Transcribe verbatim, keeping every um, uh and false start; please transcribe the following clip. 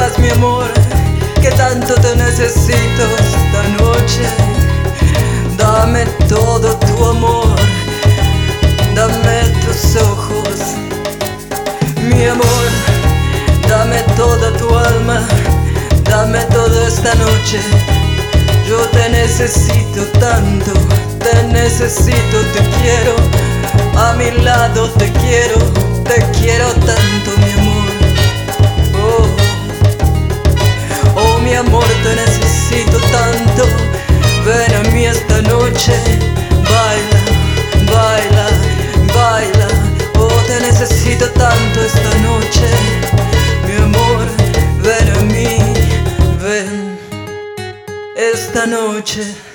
sepas, mi amor, que tanto te necesito esta noche. Dame todo tu amor, dame tus ojos, mi amor, dame toda tu alma, dame toda esta noche. Yo te necesito tanto, te necesito, te quiero, a mi lado te quiero, te quiero tanto, mi amor. Oh, oh mi amor, te necesito tanto, ven a mí esta noche, baila, baila, baila. Oh, te necesito tanto esta noche, mi amor, ven a mí, ven esta noche.